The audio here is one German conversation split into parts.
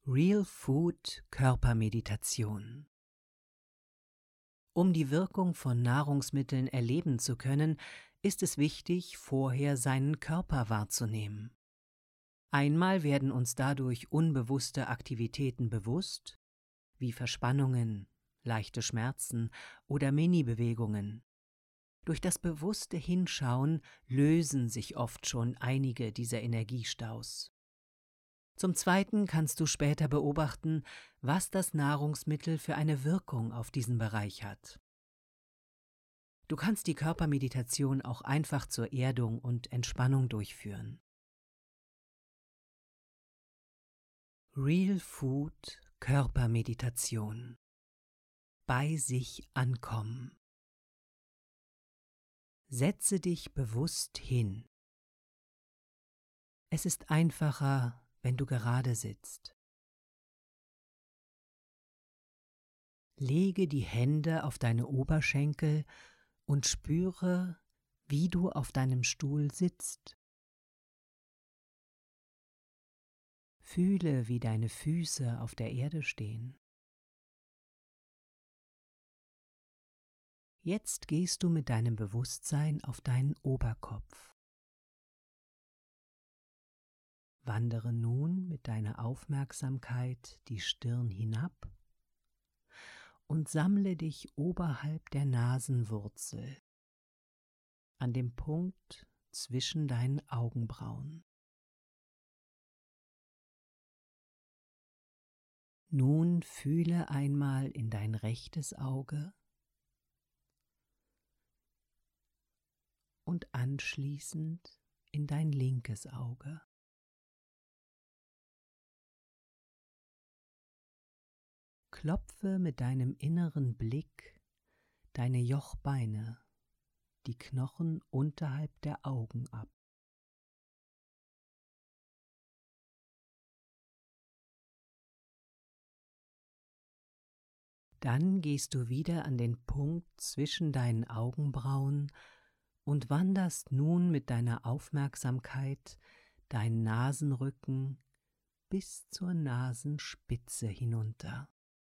Real Food Körpermeditation. Um die Wirkung von Nahrungsmitteln erleben zu können, ist es wichtig, vorher seinen Körper wahrzunehmen. Einmal werden uns dadurch unbewusste Aktivitäten bewusst, wie Verspannungen, leichte Schmerzen oder Mini-Bewegungen. Durch das bewusste Hinschauen lösen sich oft schon einige dieser Energiestaus. Zum Zweiten kannst du später beobachten, was das Nahrungsmittel für eine Wirkung auf diesen Bereich hat. Du kannst die Körpermeditation auch einfach zur Erdung und Entspannung durchführen. Real Food Körpermeditation. Bei sich ankommen. Setze dich bewusst hin. Es ist einfacher, wenn du gerade sitzt. Lege die Hände auf deine Oberschenkel und spüre, wie du auf deinem Stuhl sitzt. Fühle, wie deine Füße auf der Erde stehen. Jetzt gehst du mit deinem Bewusstsein auf deinen Oberkopf. Wandere nun mit deiner Aufmerksamkeit die Stirn hinab und sammle dich oberhalb der Nasenwurzel, an dem Punkt zwischen deinen Augenbrauen. Nun fühle einmal in dein rechtes Auge und anschließend in dein linkes Auge. Klopfe mit deinem inneren Blick deine Jochbeine, die Knochen unterhalb der Augen ab. Dann gehst du wieder an den Punkt zwischen deinen Augenbrauen und wanderst nun mit deiner Aufmerksamkeit deinen Nasenrücken bis zur Nasenspitze hinunter.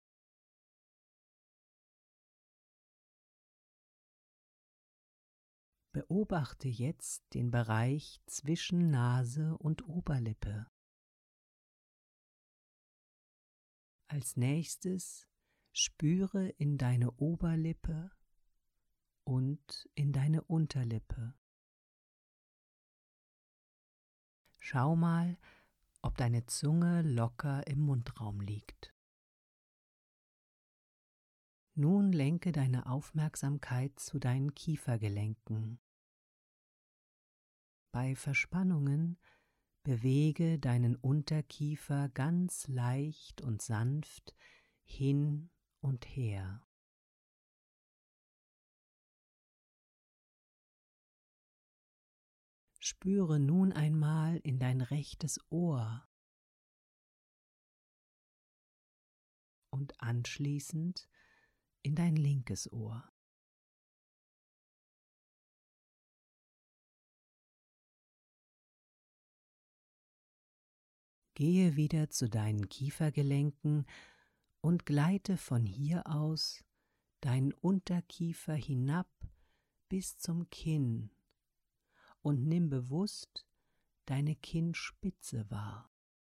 Beobachte jetzt den Bereich zwischen Nase und Oberlippe. Als nächstes spüre in deine Oberlippe und in deine Unterlippe. Schau mal, ob deine Zunge locker im Mundraum liegt. Nun lenke deine Aufmerksamkeit zu deinen Kiefergelenken. Bei Verspannungen bewege deinen Unterkiefer ganz leicht und sanft hin und her. Spüre nun einmal in dein rechtes Ohr und anschließend in dein linkes Ohr. Gehe wieder zu deinen Kiefergelenken und gleite von hier aus deinen Unterkiefer hinab bis zum Kinn und nimm bewusst deine Kinnspitze wahr.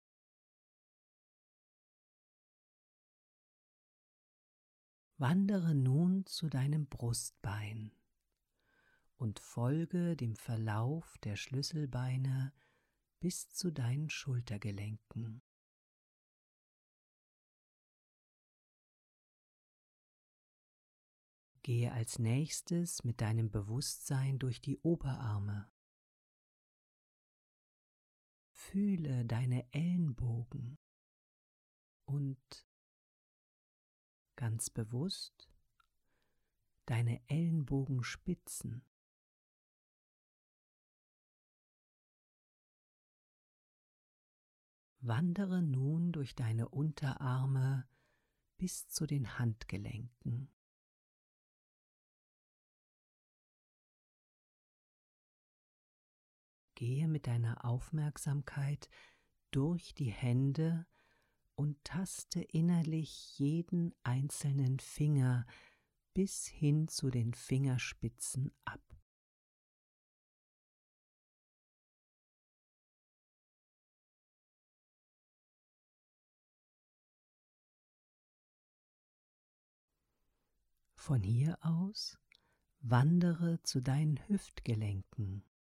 Wandere nun zu deinem Brustbein und folge dem Verlauf der Schlüsselbeine bis zu deinen Schultergelenken. Gehe als nächstes mit deinem Bewusstsein durch die Oberarme. Fühle deine Ellenbogen und ganz bewusst deine Ellenbogenspitzen. Wandere nun durch deine Unterarme bis zu den Handgelenken. Gehe mit deiner Aufmerksamkeit durch die Hände und taste innerlich jeden einzelnen Finger bis hin zu den Fingerspitzen ab. Von hier aus wandere zu deinen Hüftgelenken.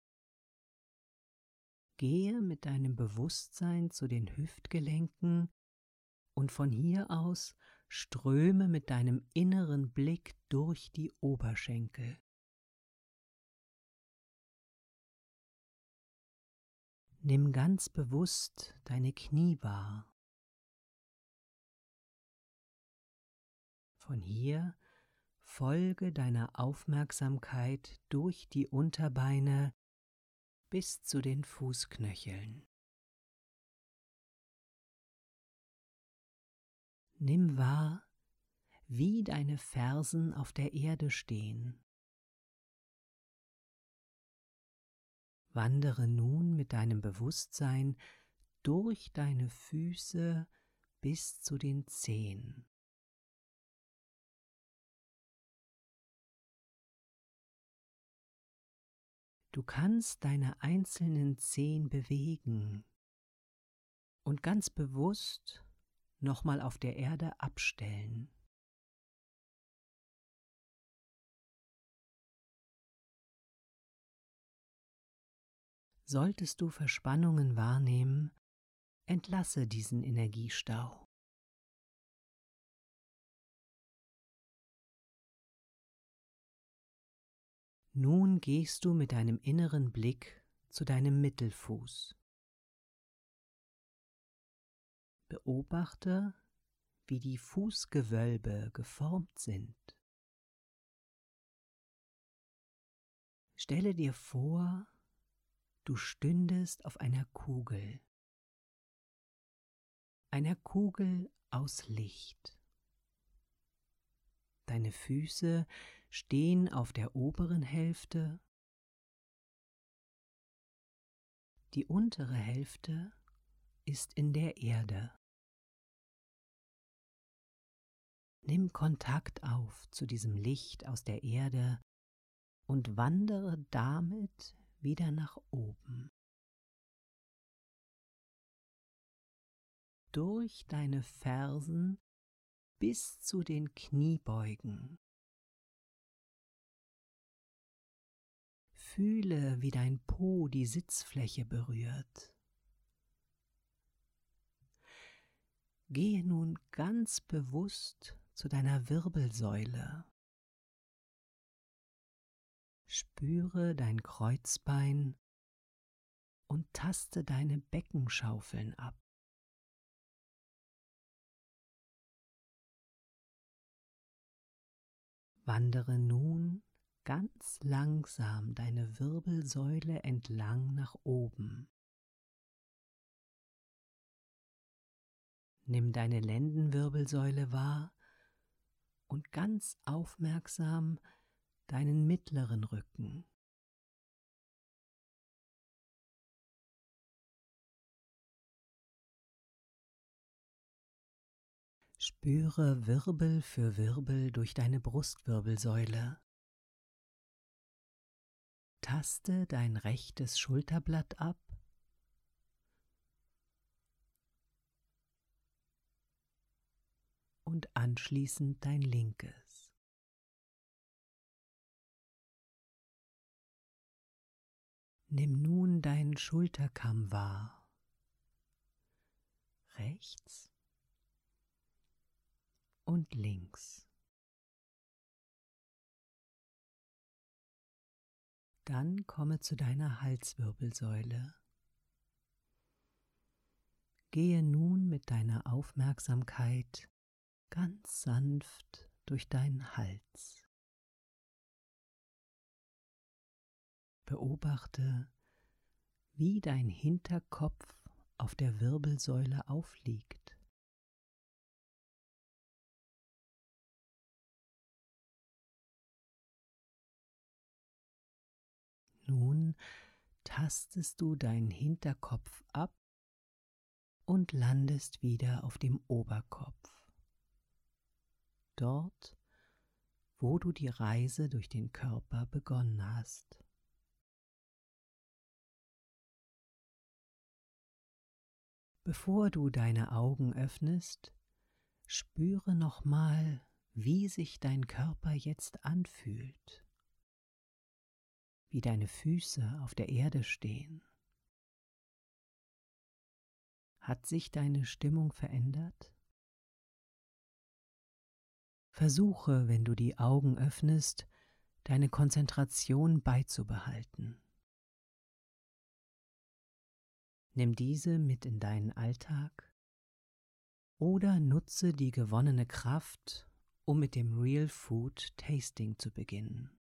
Gehe mit deinem Bewusstsein zu den Hüftgelenken und von hier aus ströme mit deinem inneren Blick durch die Oberschenkel. Nimm ganz bewusst deine Knie wahr. Von hier folge deiner Aufmerksamkeit durch die Unterbeine bis zu den Fußknöcheln. Nimm wahr, wie deine Fersen auf der Erde stehen. Wandere nun mit deinem Bewusstsein durch deine Füße bis zu den Zehen. Du kannst deine einzelnen Zehen bewegen und ganz bewusst nochmal auf der Erde abstellen. Solltest du Verspannungen wahrnehmen, entlasse diesen Energiestau. Nun gehst du mit deinem inneren Blick zu deinem Mittelfuß. Beobachte, wie die Fußgewölbe geformt sind. Stelle dir vor, du stündest auf einer Kugel aus Licht. Deine Füße stehen auf der oberen Hälfte, die untere Hälfte ist in der Erde. Nimm Kontakt auf zu diesem Licht aus der Erde und wandere damit wieder nach oben. Durch deine Fersen bis zu den Kniebeugen. Fühle, wie dein Po die Sitzfläche berührt. Gehe nun ganz bewusst zu deiner Wirbelsäule. Spüre dein Kreuzbein und taste deine Beckenschaufeln ab. Wandere nun ganz langsam deine Wirbelsäule entlang nach oben. Nimm deine Lendenwirbelsäule wahr und ganz aufmerksam deinen mittleren Rücken. Spüre Wirbel für Wirbel durch deine Brustwirbelsäule. Taste dein rechtes Schulterblatt ab und anschließend dein linkes. Nimm nun deinen Schulterkamm wahr. Rechts und links. Dann komme zu deiner Halswirbelsäule. Gehe nun mit deiner Aufmerksamkeit ganz sanft durch deinen Hals. Beobachte, wie dein Hinterkopf auf der Wirbelsäule aufliegt. Nun tastest du deinen Hinterkopf ab und landest wieder auf dem Oberkopf. Dort, wo du die Reise durch den Körper begonnen hast. Bevor du deine Augen öffnest, spüre nochmal, wie sich dein Körper jetzt anfühlt, wie deine Füße auf der Erde stehen. Hat sich deine Stimmung verändert? Versuche, wenn du die Augen öffnest, deine Konzentration beizubehalten. Nimm diese mit in deinen Alltag oder nutze die gewonnene Kraft, um mit dem Real Food Tasting zu beginnen.